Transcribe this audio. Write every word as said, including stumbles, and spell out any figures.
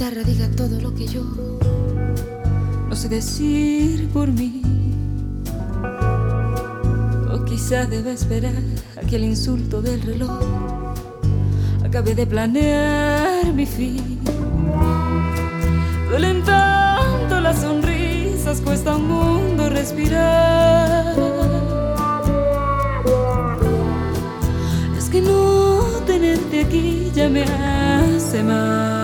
guitarra diga todo lo que yo no sé decir por mí. O quizá deba esperar a que el insulto del reloj acabe de planear mi fin. Duelen tanto las sonrisas, cuesta un mundo respirar. Es que no tenerte aquí ya me hace mal.